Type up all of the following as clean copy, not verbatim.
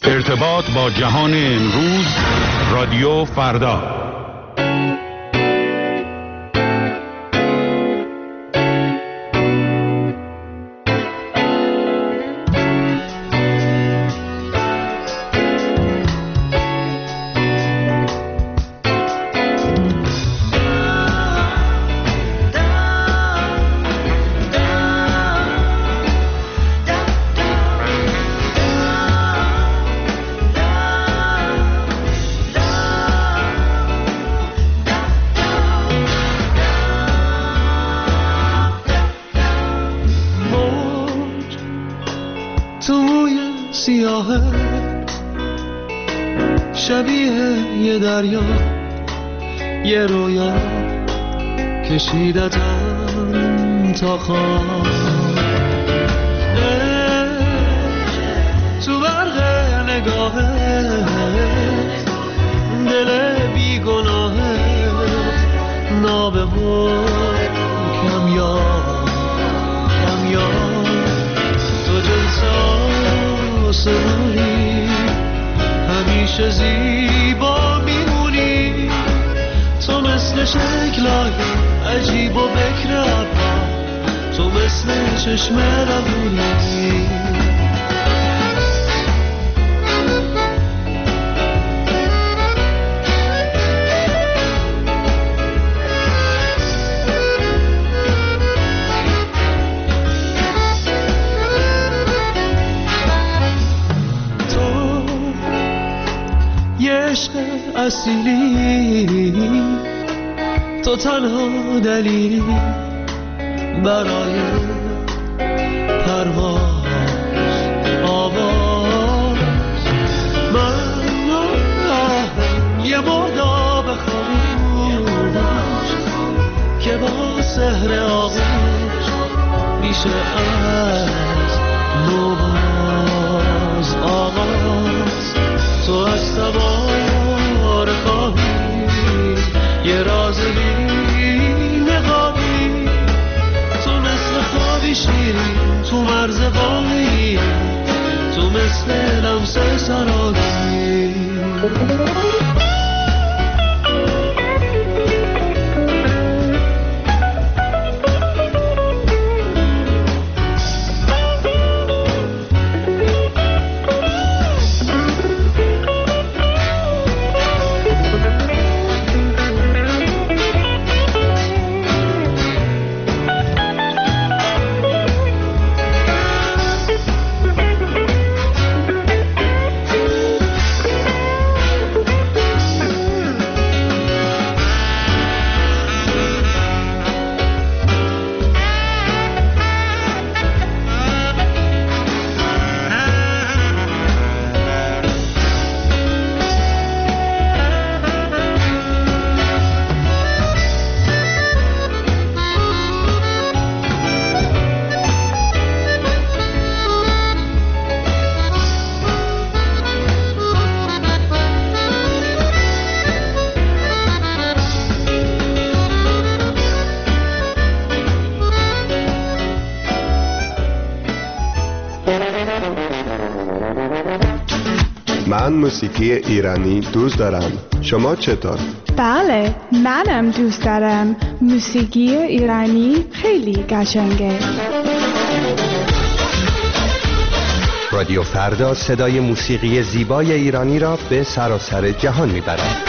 ارتباط با جهان امروز، رادیو فردا. شبیه یه دریا، یه رویا کشیدتم تا خواب، تو برق نگاهت دل بیگناهت نابه کمیاب تو جلسه همیشه زیبا میمونی، تو مثل شکلای عجیب و بکر ابرا، تو مثل چشم روونی. اصیلی تو تنها دلیلی برای پرواز آواز، من یه مرداب خاموش که با سحر آغوش میشه از نوباز آغاز. تو از سوار خواهی یه راز بی نقابی، تو مثل خوابی شیرین تو مرز قایی، تو مثل لمس سرابی. من موسیقی ایرانی دوست دارم. شما چطور؟ بله، منم دوست دارم. موسیقی ایرانی خیلی قشنگه. رادیو فردا صدای موسیقی زیبای ایرانی را به سراسر جهان میبرد.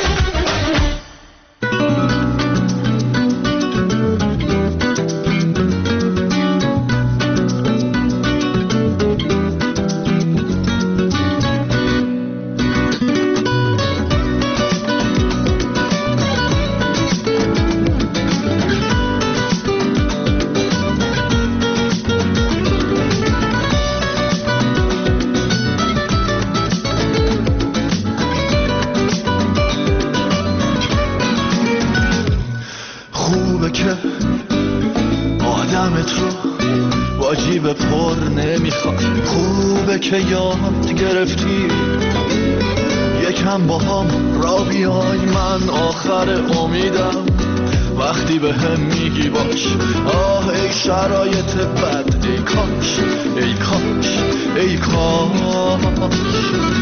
که یاد گرفتی یکم با هم را بیای، من آخر امیدم وقتی به هم میگی باش. آه ای شرایط بد، ای کاش ای کاش ای کاش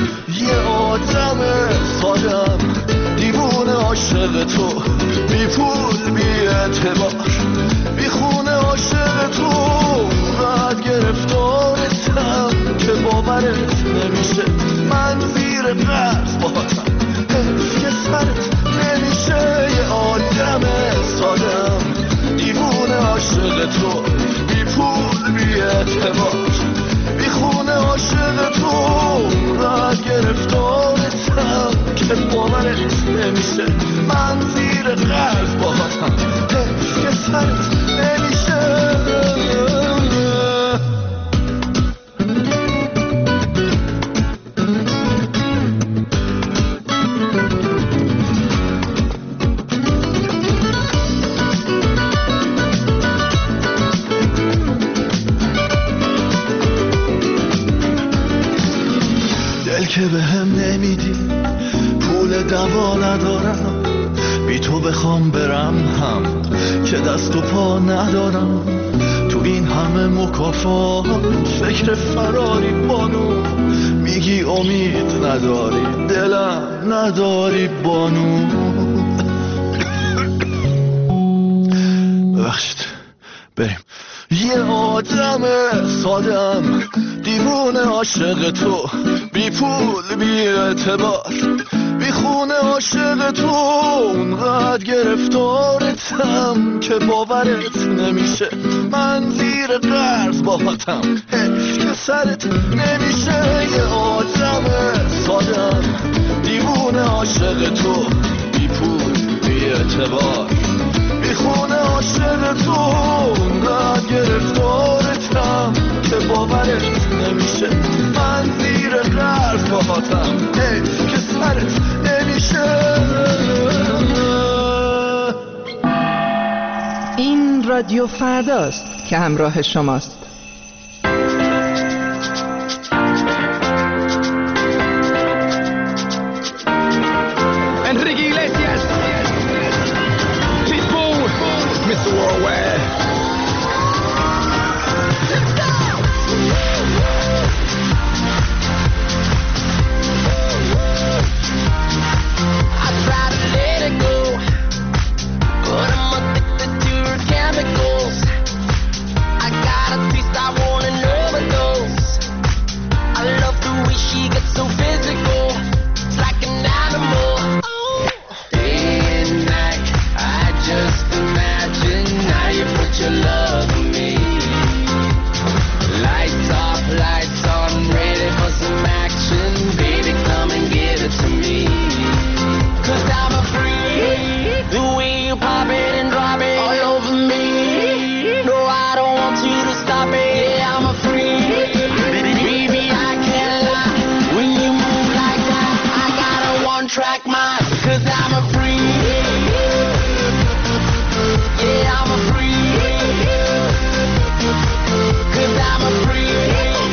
عاشق تو، بی پول بی اعتبار، بی خونه عاشق تو، راحت گرفتارتم که باورت نمیشه، من زیر قرض باهاتم، حیف که سرت نمیشه، یه آدم سادم دیوونه عاشق تو، بی پول بی اعتبار، بی خونه عاشق تو، راحت گرفتارتم که باورت نمیشه، من زیر قرض باهاتم، حیف که سرت نمیشه. که به هم نمیدی، پول دوا ندارم، بی تو بخوام برم هم که دست و پا ندارم، تو این همه مکافات فکر فراری بانو، میگی امید نداری، دلم نداری بانو. ببخشید بریم. یه آدم سادم دیوونه عاشق تو، بی پول بی اعتبار، بی خونه عاشق تو، اونقدر گرفتارتم که باورت نمیشه، من زیر قرض باهاتم، حیف که سرت نمیشه، یه آدم سادم دیوونه عاشق تو، بی پول بی اعتبار، بی خونه عاشق تو، اونقدر گرفتارتم که باورت نمیشه، من زیر قرض باهاتم، حیف که سرت نمیشه. این رادیو فرداست که همراه شماست. Enrique Iglesias, Pitbull, Mr. Worldwide. I try to let it go, but I'm addicted to your chemicals. I got a taste, I want an overdose. I love the way she gets so physical. It's like an animal. Day and night, I just imagine how you put your love in me. Lights off, lights on, ready for some action. Baby, come and give it to me. 'Cause I'm a freak. The way you pop it and drop it all over me. No, I don't want you to stop it. Yeah, I'm a freak. Baby, I can't lie. When you move like that, I got a one-track mind. 'Cause I'm a freak. Yeah, I'm a freak. 'Cause I'm a freak.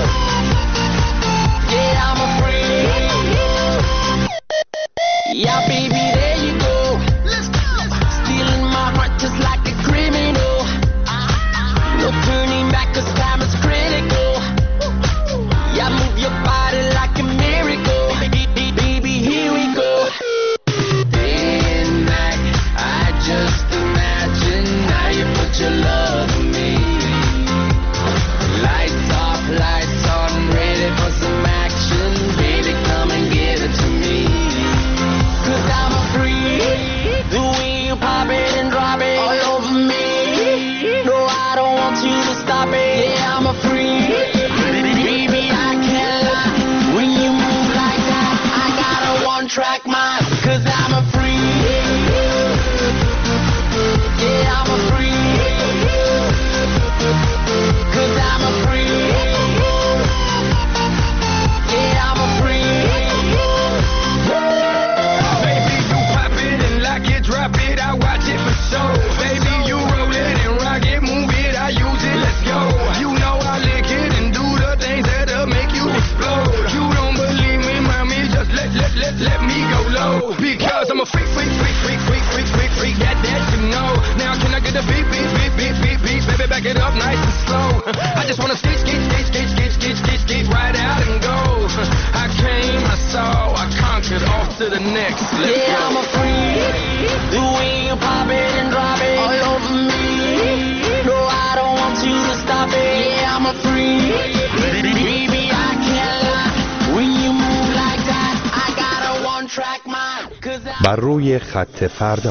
Yeah, I'm a freak. Yeah, baby, there you go. Let's go. Stealing my heart just like a criminal. No turning back 'cause time is critical. Yeah, move your body like a miracle. Baby, here we go. Day and night, I just imagine how you put your love in me. Lights off, lights on, ready for some action. Baby, come and give it to me. 'Cause I'm a freak. The way you pop it and drop it all over me. No, I don't want you to stop it. Yeah, I'm a freak. Baby, I can't lie. When you move like that, I got a one-track mind. 'Cause I'm a freak. Yeah, I'm a freak. 'Cause I'm a freak. Yeah, I'm a freak. Baby, you pop it and lock it, drop it, I watch it for show. Baby, you roll it and rock it, move it, I use it, let's go. You know I lick it and do the things that'll make you explode. You don't believe me, mommy, just let me go low. Because I'm a freak, freak, freak, freak, freak, freak, freak, freak, that you know. Now can I get the beat, beat, beat, beat, beat, beat, baby, back it up nice and slow. I just wanna skate, skate, skate, skate, skate, skate, skate, skate right out and go. I came, I saw, I conquered, off to the next. Let's go. I'm a freak. you pop it and drop it all over me. No, I don't want you to stop it. Yeah, I'm a freak. Baby, I can't lie. When you move like that, I got a one-track mind. بر روی خط فردا.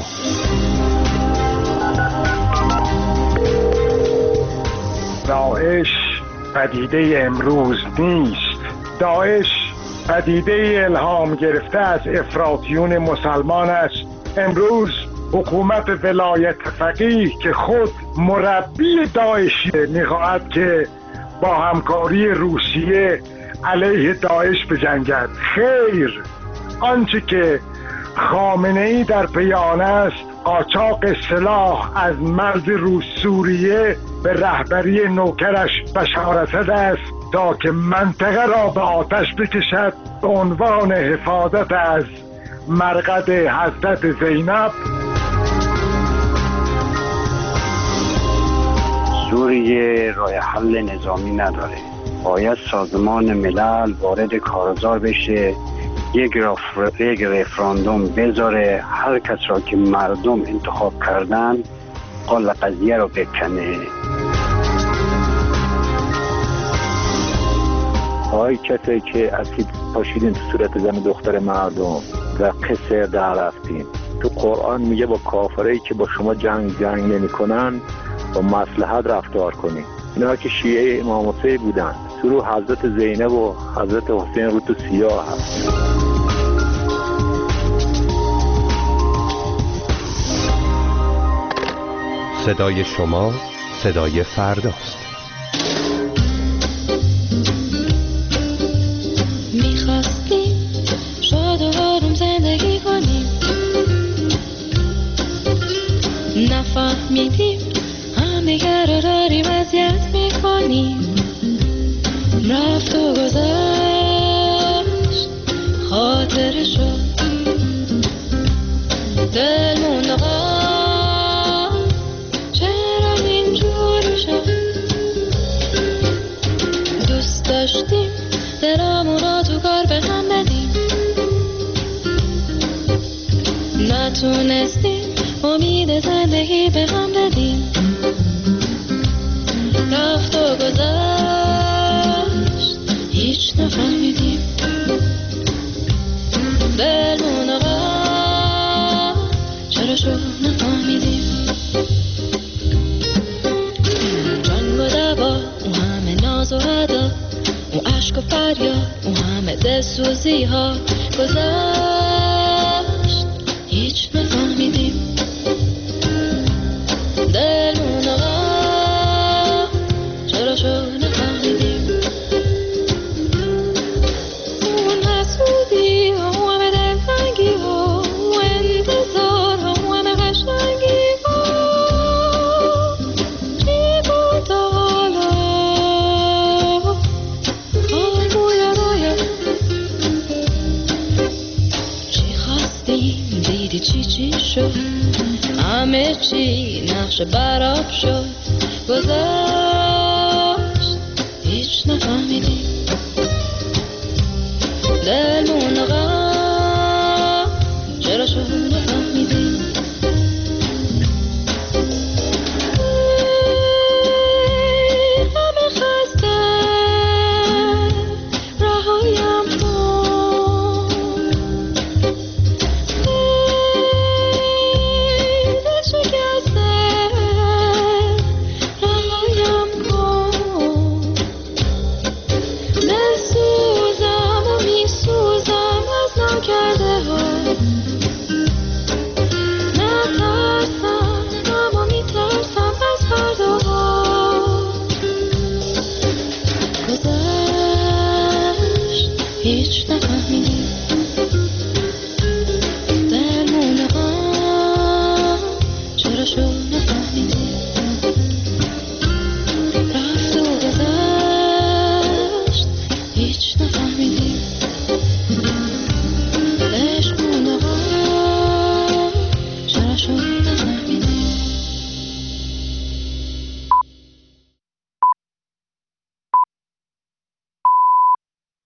داعش پدیده امروز نیست. داعش پدیده الهام گرفته از افراطیون مسلمان است. امروز حکومت ولایت فقیه که خود مربی داعشیه میخواهد که با همکاری روسیه علیه داعش بجنگد. خیر، آنچه که خامنه‌ای در بیان است قاچاق سلاح از مرز روس سوریه به رهبری نوکرش بشار اسد است تا که منطقه را به آتش بکشد به عنوان حفاظت از مرقد حضرت زینب. سوریه راه حل نظامی نداره. باید سازمان ملل وارد کارزار بشه، یک رفراندوم بذاره، هر کس را که مردم انتخاب کردن قال قضیه رو بکنه. آی کسی که اسید پاشیدین تو صورت زن دختر مردم و قصه در رفتین. تو قرآن میگه با کافرایی که با شما جنگ نمی کنن با مصلحت رفتار کنین. اینا که شیعه امام حسین بودن، تو رو حضرت زینب و حضرت حسین رو تو سیاه هست. صدای شما صدای فرداست. میخواستیم شاد و آروم زندگی کنیم، نفهمیدیم همدیگر رو داریم اذیت میکنیم. رفت و گذشت خاطرشو، دلمون نقام چرا اینجوری شد. دوست داشتیم درامون را تو کار به هم بدیم، نتونستیم امید زندگی به هم بدیم. رفت و گذشت هیچ نفهمیدیم، دلمون آقا چرا شو نفهمیدیم. جنگ و دعوا، اون همه ناز و ادا، اون عشق و فریاد، اون همه دلسوزی ها گذشت هیچ نفهمیدیم. دلمون آقا چرا شو نفهمیدیم. اون حسودی ها، اون همه دلتنگی ها، اون انتظار ها، اون همه قشنگی ها، چی بود تا حالا چی خواستیم دیدی چی شد، همه چی نقش براب شد، گذشت هیچ نفهمیدیم. دلمون آقا چرا شد نفهمیدیم. همه خسته رهایم کن، دل شکسته رهایم کن. دل سوزم و میسوزم از ناکرده ها، نترسم اما میترسم از فرداها. گذشت هیچ